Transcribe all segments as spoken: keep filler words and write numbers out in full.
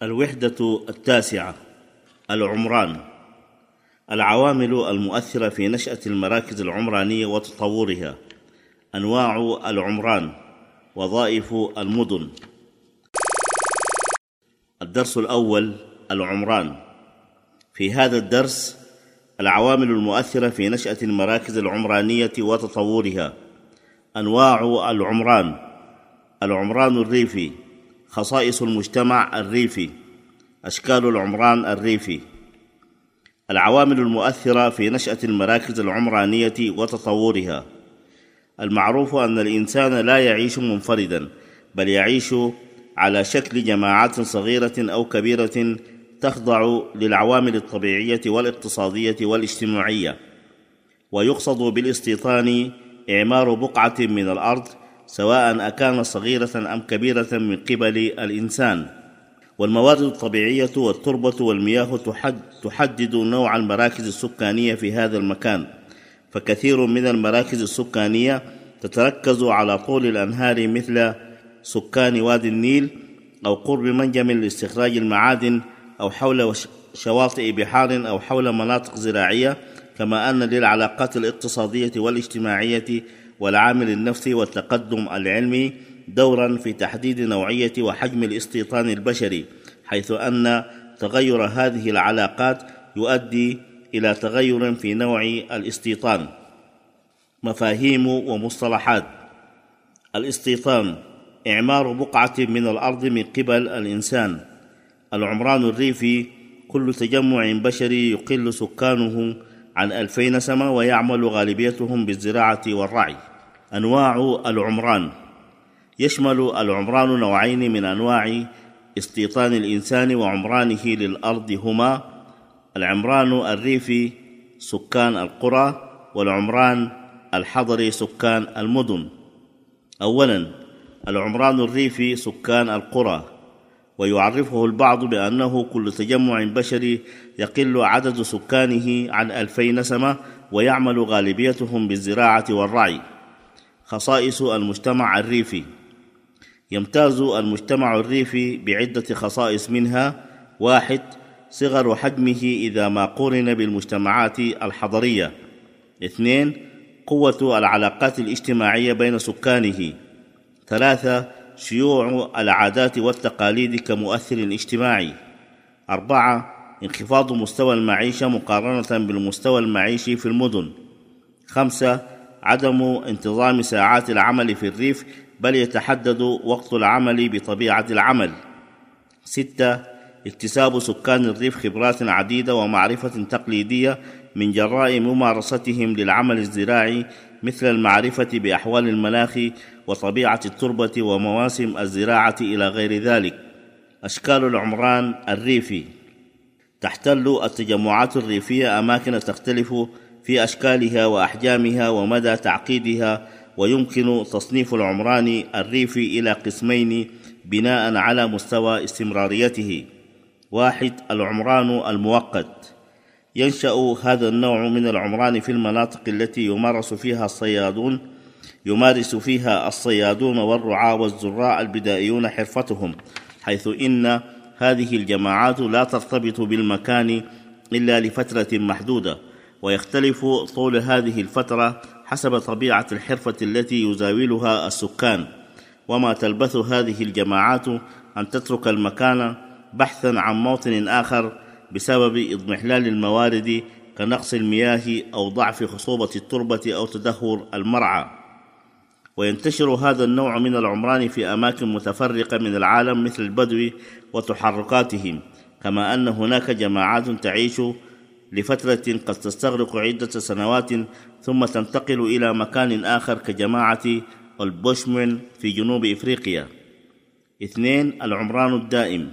الوحدة التاسعة: العمران. العوامل المؤثرة في نشأة المراكز العمرانية وتطورها. أنواع العمران. وظائف المدن. الدرس الأول: العمران. في هذا الدرس العوامل المؤثرة في نشأة المراكز العمرانية وتطورها. أنواع العمران. العمران الريفي. خصائص المجتمع الريفي. أشكال العمران الريفي. العوامل المؤثرة في نشأة المراكز العمرانية وتطورها. المعروف أن الإنسان لا يعيش منفردا، بل يعيش على شكل جماعات صغيرة أو كبيرة تخضع للعوامل الطبيعية والاقتصادية والاجتماعية. ويقصد بالاستيطان إعمار بقعة من الأرض، سواء أكان صغيرة أم كبيرة، من قبل الإنسان. والموارد الطبيعية والتربة والمياه تحدد نوع المراكز السكانية في هذا المكان، فكثير من المراكز السكانية تتركز على طول الأنهار، مثل سكان وادي النيل، أو قرب منجم لاستخراج المعادن، أو حول شواطئ بحار، أو حول مناطق زراعية. كما أن للعلاقات الاقتصادية والاجتماعية والعامل النفسي والتقدم العلمي دورا في تحديد نوعية وحجم الاستيطان البشري، حيث أن تغير هذه العلاقات يؤدي إلى تغير في نوع الاستيطان. مفاهيم ومصطلحات. الاستيطان: إعمار بقعة من الأرض من قبل الإنسان. العمران الريفي: كل تجمع بشري يقل سكانه عن ألفي نسمة، ويعمل غالبيتهم بالزراعة والرعي. أنواع العمران. يشمل العمران نوعين من أنواع استيطان الإنسان وعمرانه للأرض، هما العمران الريفي سكان القرى، والعمران الحضري سكان المدن. أولاً، العمران الريفي سكان القرى، ويعرفه البعض بأنه كل تجمع بشري يقل عدد سكانه عن ألفي نسمة، ويعمل غالبيتهم بالزراعة والرعي. خصائص المجتمع الريفي. يمتاز المجتمع الريفي بعدة خصائص، منها: واحد، صغر حجمه إذا ما قورن بالمجتمعات الحضرية. اثنين، قوة العلاقات الاجتماعية بين سكانه. ثلاثة، شيوع العادات والتقاليد كمؤثر اجتماعي. أربعة، انخفاض مستوى المعيشة مقارنة بالمستوى المعيشي في المدن. خمسة، عدم انتظام ساعات العمل في الريف، بل يتحدد وقت العمل بطبيعة العمل. ستة، اكتساب سكان الريف خبرات عديدة ومعرفة تقليدية من جراء ممارستهم للعمل الزراعي، مثل المعرفة بأحوال المناخ وطبيعة التربة ومواسم الزراعة إلى غير ذلك. أشكال العمران الريفي. تحتل التجمعات الريفية أماكن تختلف في أشكالها وأحجامها ومدى تعقيدها، ويمكن تصنيف العمران الريفي إلى قسمين بناء على مستوى استمراريته. واحد، العمران المؤقت. ينشأ هذا النوع من العمران في المناطق التي يمارس فيها الصيادون يمارس فيها الصيادون والرعاة والزراع البدائيون حرفتهم، حيث إن هذه الجماعات لا ترتبط بالمكان إلا لفترة محدودة، ويختلف طول هذه الفترة حسب طبيعة الحرفة التي يزاولها السكان. وما تلبث هذه الجماعات أن تترك المكان بحثا عن موطن آخر بسبب اضمحلال الموارد كنقص المياه أو ضعف خصوبة التربة أو تدهور المرعى. وينتشر هذا النوع من العمران في أماكن متفرقة من العالم، مثل البدو وتحركاتهم، كما أن هناك جماعات تعيش لفترة قد تستغرق عدة سنوات ثم تنتقل إلى مكان آخر، كجماعة البوشمن في جنوب إفريقيا. اثنين، العمران الدائم.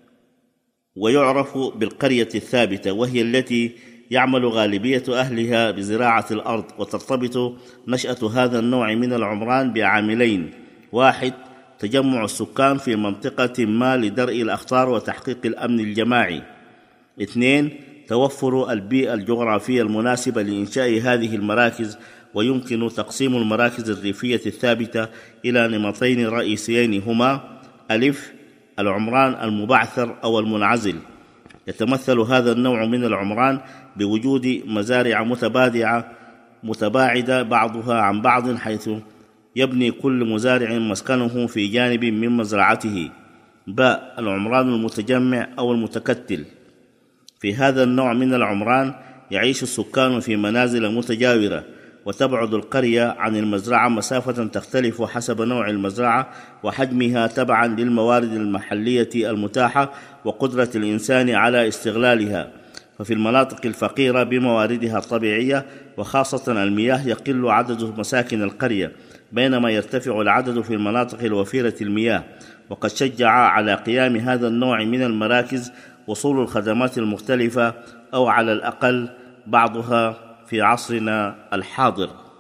ويعرف بالقرية الثابتة، وهي التي يعمل غالبية أهلها بزراعة الأرض. وترتبط نشأة هذا النوع من العمران بعاملين: واحد، تجمع السكان في منطقة ما لدرء الأخطار وتحقيق الأمن الجماعي. اثنين، توفر البيئة الجغرافية المناسبة لإنشاء هذه المراكز. ويمكن تقسيم المراكز الريفية الثابتة إلى نمطين رئيسيين، هما: ألف، العمران المبعثر أو المنعزل. يتمثل هذا النوع من العمران بوجود مزارع متبادعة متباعدة بعضها عن بعض، حيث يبني كل مزارع مسكنه في جانب من مزرعته. باء العمران المتجمع أو المتكتل. في هذا النوع من العمران يعيش السكان في منازل متجاورة، وتبعد القرية عن المزرعة مسافة تختلف حسب نوع المزرعة وحجمها تبعا للموارد المحلية المتاحة وقدرة الإنسان على استغلالها. ففي المناطق الفقيرة بمواردها الطبيعية وخاصة المياه يقل عدد مساكن القرية، بينما يرتفع العدد في المناطق الوفيرة المياه. وقد شجع على قيام هذا النوع من المراكز وصول الخدمات المختلفة، أو على الأقل بعضها في عصرنا الحاضر.